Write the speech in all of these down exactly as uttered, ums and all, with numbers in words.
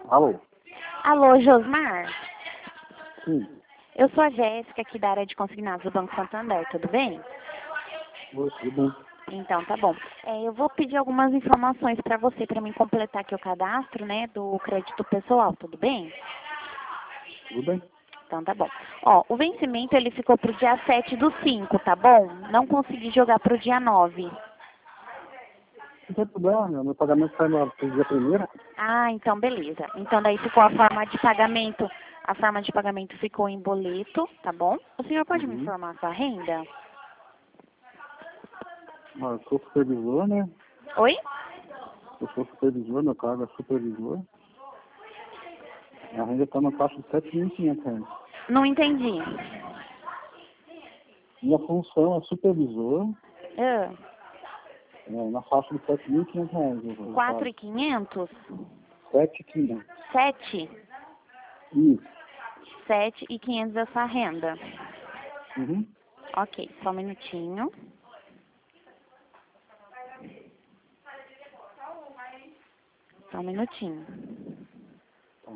Alô? Alô, Josmar? Sim. Eu sou a Jéssica, aqui da área de consignados do Banco Santander, tudo bem? Oi, tudo bem? Então, tá bom. É, eu vou pedir algumas informações para você, para mim completar aqui o cadastro, né, do crédito pessoal, tudo bem? Tudo bem? Então, tá bom. Ó, o vencimento, ele ficou pro dia sete do cinco, tá bom? Não consegui jogar pro dia nove. Não tem problema, meu, meu pagamento sai no dia primeiro. Ah, então beleza. Então daí ficou a forma de pagamento, a forma de pagamento ficou em boleto, tá bom? O senhor pode me Uhum. informar a sua renda? Ah, eu sou supervisor, né? Oi? Eu sou supervisor, meu cargo é supervisor. A renda está na faixa de sete mil e quinhentos reais. Não entendi. Minha função é supervisor, Ah, é, na faixa de sete mil e quinhentos reais. Eu, eu quatro pago. mil e quinhentos? sete mil e quinhentos. Sete? Isso. Sete e quinhentos essa renda. Uhum. Ok, só um minutinho. Só um minutinho. Tá.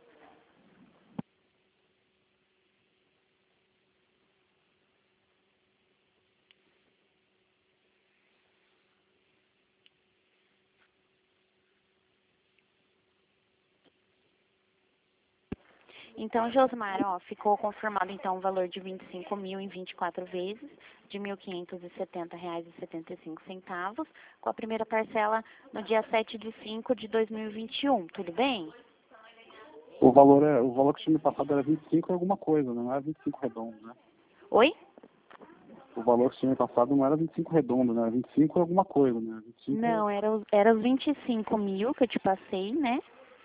Então, Josmar, ó, ficou confirmado então o valor de vinte e cinco mil em vinte e quatro vezes, de mil quinhentos e setenta reais e setenta e cinco centavos, com a primeira parcela no dia sete de cinco de dois mil e vinte e um, tudo bem? O valor, é, o valor que tinha me passado era vinte e cinco alguma coisa, não era vinte e cinco redondo, né? Oi? O valor que tinha me passado não era vinte e cinco redondo, né? Era vinte e cinco alguma coisa, né? vinte e cinco... Não, era, os- era os vinte e cinco mil que eu te passei, né?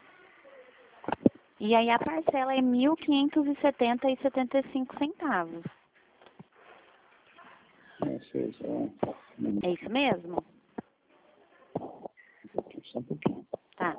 E aí a parcela é mil quinhentos e setenta e setenta e cinco centavos. Não sei, só um É isso mesmo? pouquinho, só um pouquinho. Tá.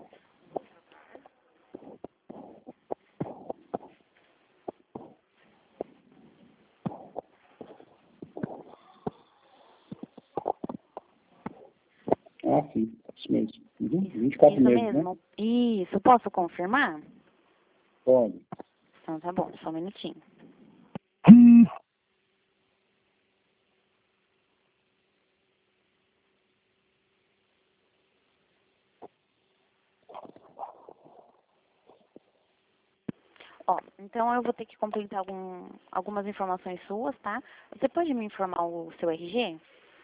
Ah, sim, isso mesmo. Uhum. Isso, vinte e quatro isso meses, né? mesmo? Isso, posso confirmar? Pode. Então tá bom, só um minutinho. Ó, então eu vou ter que completar algum, algumas informações suas, tá? Você pode me informar o seu R G?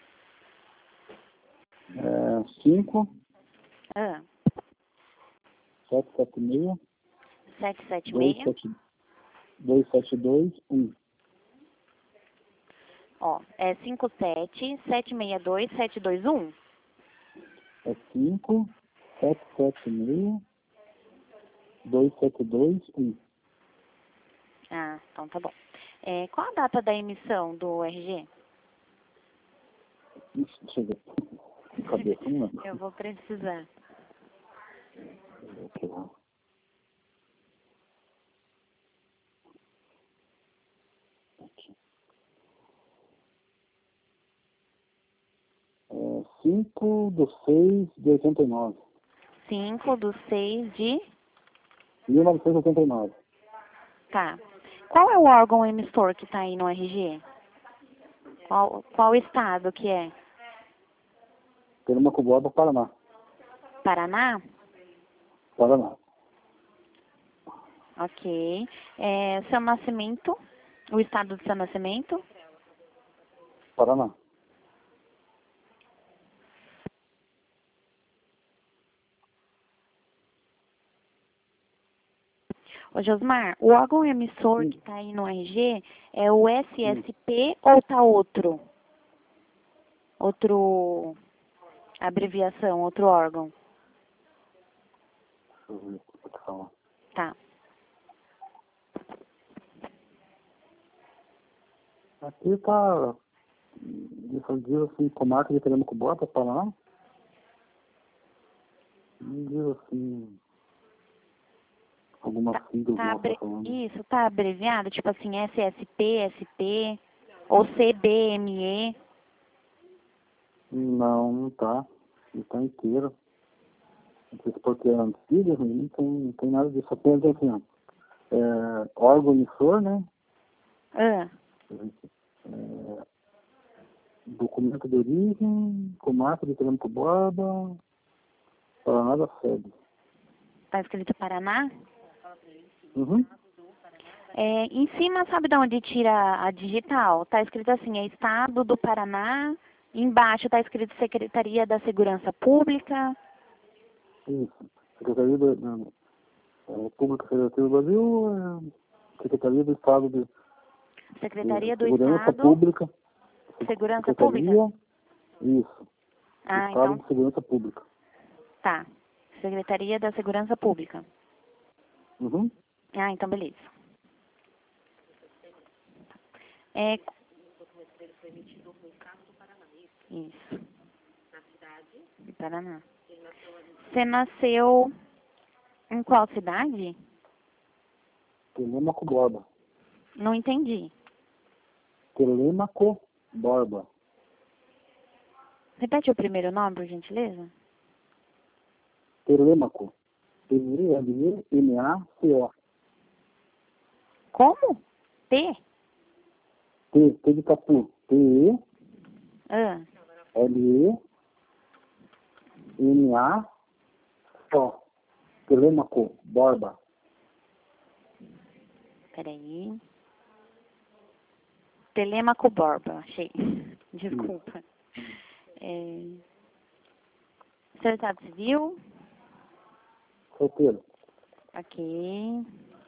É, cinco, Ah, sete sete seis, sete sete dois seis. sete dois sete dois, um. Ó, é cinco sete sete seis dois sete dois um. É cinco, sete sete seis, dois sete dois, um. Ah, então tá bom. É, qual a data da emissão do R G? Isso, deixa eu ver. De cabeça, não lembro. Eu vou precisar. Aqui, ó. Aqui. É cinco do seis de oitenta e nove. cinco do seis de... mil novecentos e oitenta e nove. Tá. Qual é o órgão emissor que tá aí no R G? Qual, qual estado que é? Pelo Cuboba, Paraná. Paraná? Paraná. Ok. É, seu nascimento? O estado do seu nascimento? Paraná. Ô, Josmar, o órgão emissor Sim, que tá aí no R G é o sim. S S P ou tá outro? Outro... abreviação, outro órgão? Deixa eu ver o que eu vou falar. Tá. Aqui tá, isso diz assim, comarca de Pernambuco, Paraná. Não diz assim, alguma Tá, sigla tá igual tá abre... falando. Isso, tá abreviado? Tipo assim, S S P, S P ou C B M E? Não, não tá. Não tá inteiro. Esse porque é antigo, não tem, não tem nada disso. Apenas assim, ó, é, órgão emissor, né? Ah, É, documento de origem, comarca de Tranco Borba, Paraná da sede. tá escrito Paraná? Uhum. É, em cima, sabe de onde tira a digital? Tá escrito assim, é Estado do Paraná. Embaixo tá escrito Secretaria da Segurança Pública. Isso. Secretaria da da- é, Pública Federativa do Brasil, é, Secretaria do Estado de, Secretaria de do Segurança Estado. Pública. Segurança Secretaria, Pública? isso. Ah, Estado então de Segurança Pública. tá. Secretaria da Segurança Pública. Uhum. Ah, então beleza. É... Isso. De Paraná. Você nasceu em qual cidade? Telêmaco Borba. Não entendi. Telêmaco Borba. Repete o primeiro nome, por gentileza? Telêmaco. T E L E M A C O. Como? T? T, T de Tatu. T E Ah, L E M A C O. Telêmaco Borba. peraí. Telêmaco Borba, achei. Desculpa. É... Seu estado civil? Solteiro. Ok.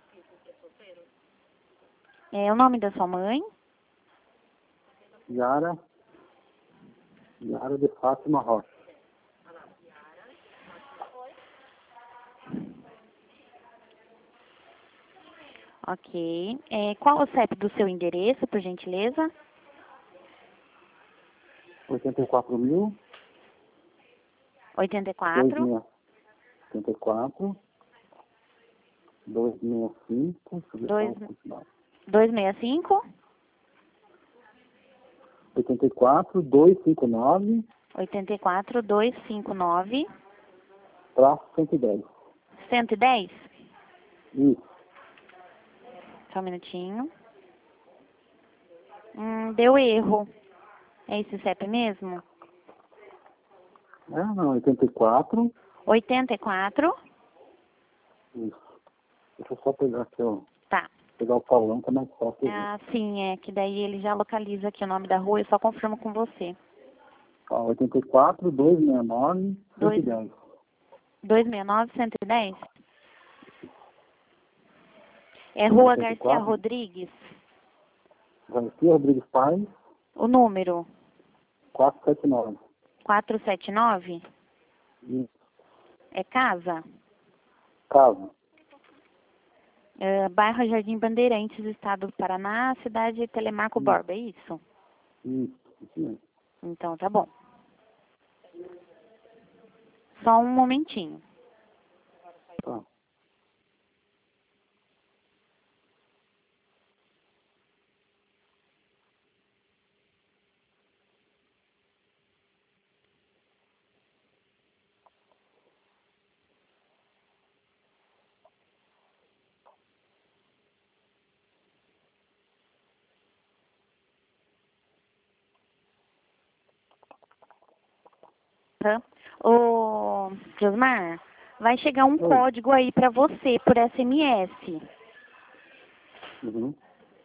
É o nome da sua mãe? Yara. Yara de Fátima Rocha. Ok. É, qual o C E P do seu endereço, por gentileza? oitenta e quatro mil. oitenta e quatro. oitenta e quatro. duzentos e sessenta e cinco. Dois- Sugestão. duzentos e sessenta e cinco. oitenta e quatro, duzentos e cinquenta e nove, oitenta e quatro, duzentos e cinquenta e nove. traço cento e dez. cento e dez? Isso. Só um minutinho. Hum, deu erro. É esse C E P mesmo? É, não, oitenta e quatro. oitenta e quatro. Isso. Deixa eu só pegar aqui, ó. Tá. Pegar o paulão que é mais fácil. Ah, sim, é que daí ele já localiza aqui o nome da rua, eu só confirmo com você. Ó, oitenta e quatro, duzentos e sessenta e nove, cento e dez. duzentos e sessenta e nove, cento e dez? É Rua oitenta e Garcia quatro. Rodrigues. Garcia Rodrigues Paz, O número quatrocentos e setenta e nove. quatrocentos e setenta e nove? Isso. É casa? Casa. É, bairro Jardim Bandeirantes, Estado do Paraná, cidade Telemarco Isso. Borba, é isso? Isso. Isso mesmo. Então tá bom. Só um momentinho. Tá. Tá? Ô, Josmar, vai chegar um Oi. código aí pra você por S M S. Uhum.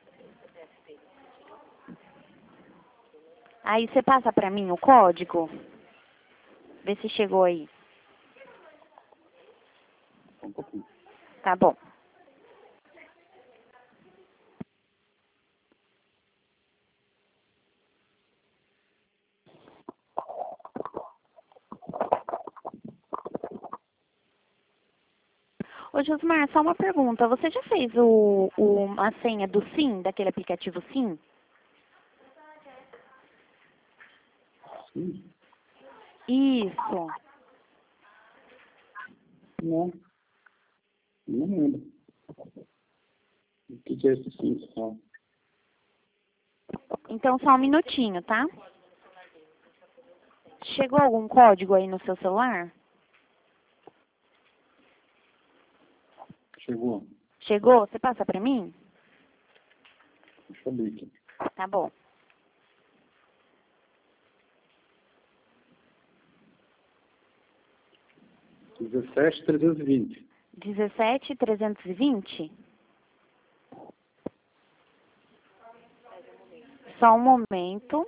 Aí você passa pra mim o código? Vê se chegou aí. Só um pouquinho. Tá bom. Ô, Josmar, só uma pergunta. Você já fez o, o, a senha do SIM, daquele aplicativo SIM? Sim. Isso. Não. Não lembro. O que que é esse sim? Só? Então, só um minutinho, tá? Chegou algum código aí no seu celular? Chegou. Chegou? Você passa para mim? Deixa eu abrir aqui. Tá bom. dezessete, trezentos e vinte. dezessete, trezentos e vinte? Só um momento.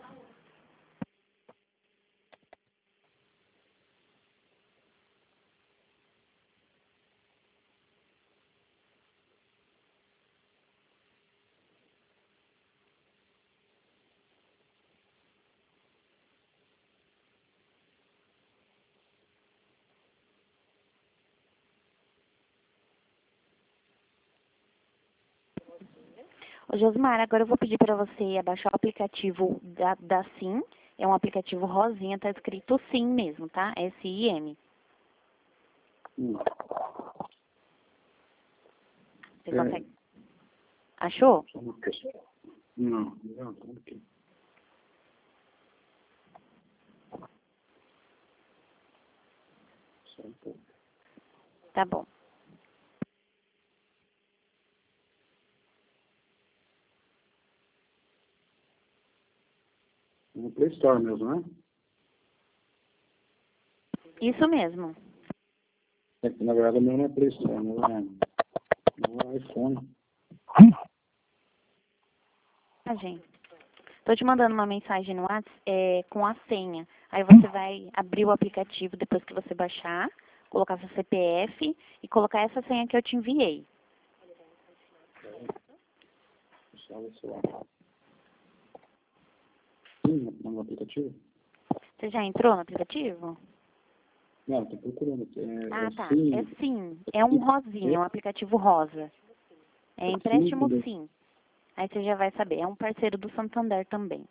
Ô, Josmar, agora eu vou pedir para você abaixar o aplicativo da, da SIM. É um aplicativo rosinha, tá escrito SIM mesmo, tá? S I M. Hum. Você É. consegue? Achou? Só uma questão. Não, não, só um pouquinho. Só um pouco. Tá bom. No Play Store mesmo, né? Isso mesmo. É que, na verdade, o meu não é Play Store, o meu é, meu é iPhone. Ah, gente. Tô te mandando uma mensagem no WhatsApp é, com a senha. Aí você vai abrir o aplicativo depois que você baixar, colocar seu C P F e colocar essa senha que eu te enviei. Deixa eu ver se eu acho. Sim, no aplicativo? Você já entrou no aplicativo? Não, estou procurando aqui. É, Ah, é tá. sim, É sim. É um rosinha, é um aplicativo rosa. É empréstimo sim. sim. Aí você já vai saber. É um parceiro do Santander também.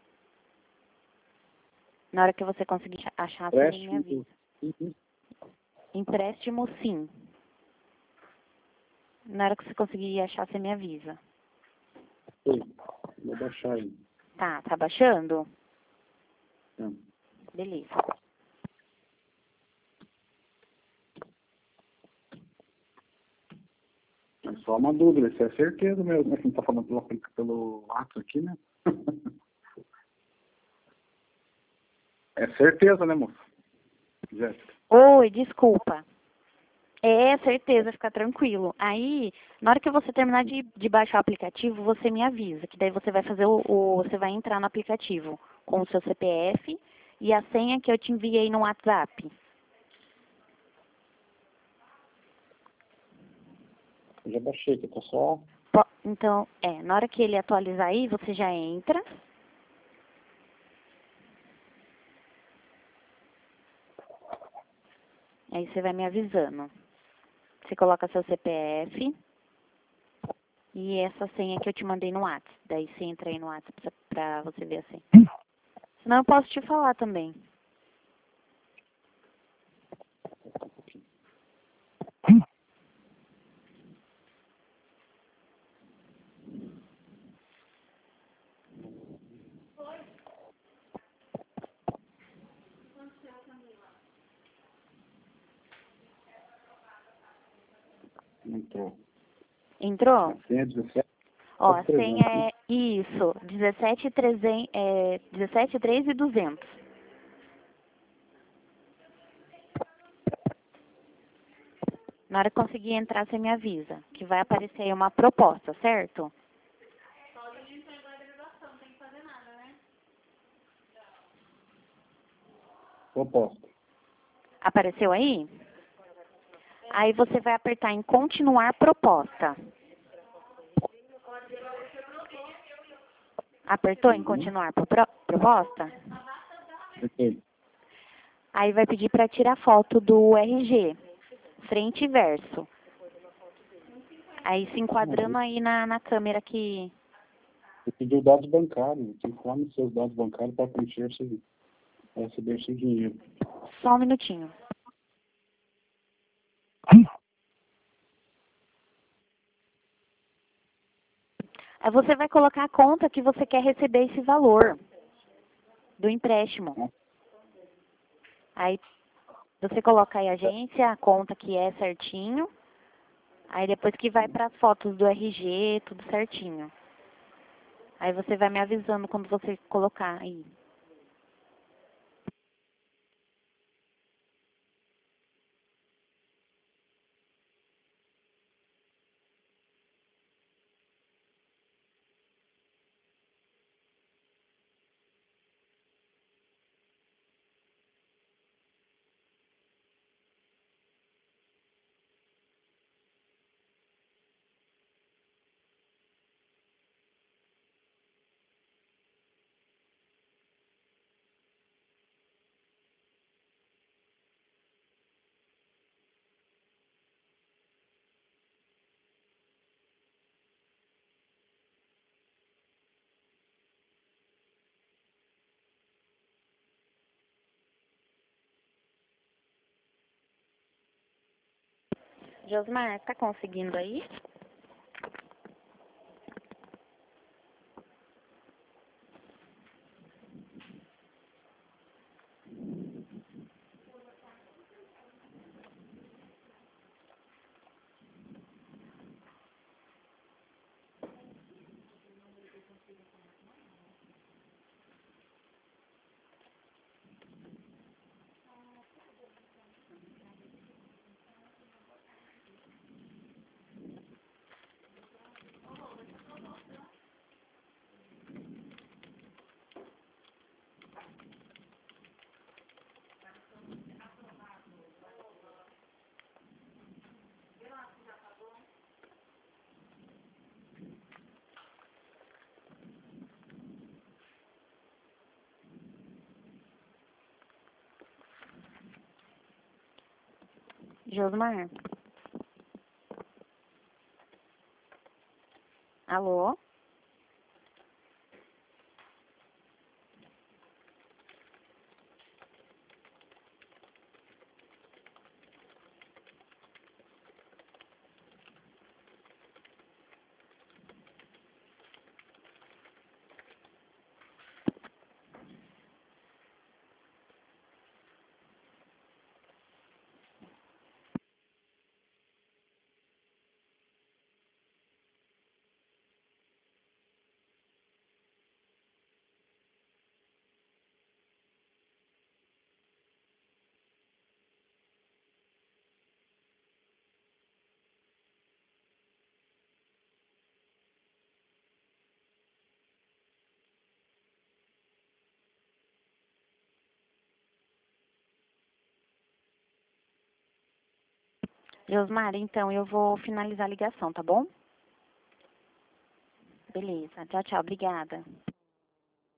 Na hora que você conseguir achar, você me avisa. Empréstimo. Empréstimo sim. Na hora que você conseguir achar, você me avisa. Oi, vou baixar aí. Tá, tá baixando? Tá. Beleza. É só uma dúvida, isso é certeza mesmo, né? Que não está falando pelo, pelo WhatsApp aqui, né? É certeza, né, moça? Jéssica. Oi, desculpa. É, certeza, fica tranquilo. Aí, na hora que você terminar de, de baixar o aplicativo, você me avisa, que daí você vai fazer o, o, você vai entrar no aplicativo com o seu C P F e a senha que eu te enviei no WhatsApp. Eu já baixei aqui, tá só. Po- Então, é, na hora que ele atualizar aí, você já entra. Aí você vai me avisando. Você coloca seu C P F e essa senha que eu te mandei no WhatsApp. Daí você entra aí no WhatsApp pra, pra você ver a senha. Senão eu posso te falar também. Entrou. Entrou? A senha é dezessete. Ó, a senha é isso, dezessete, trezentos, é, dezessete, três e duzentos. Na hora que conseguir entrar, você me avisa, que vai aparecer aí uma proposta, certo? Proposta. Apareceu aí? Aí você vai apertar em continuar proposta. Apertou em Uhum. continuar pro- pro- proposta? Ok. Aí vai pedir para tirar foto do R G, frente e verso. Aí se enquadrando aí na, na câmera que... Você pediu dados bancários. Você informe seus dados bancários para preencher seu, para receber seu dinheiro. Só um minutinho. Aí você vai colocar a conta que você quer receber esse valor do empréstimo. Aí você coloca aí a agência, a conta que é certinho. Aí depois que vai para as fotos do R G, tudo certinho. Aí você vai me avisando quando você colocar aí. Josmar, tá conseguindo aí? Josmar? Alô? Josmar, então eu vou finalizar a ligação, tá bom? Beleza. Tchau, tchau. Obrigada.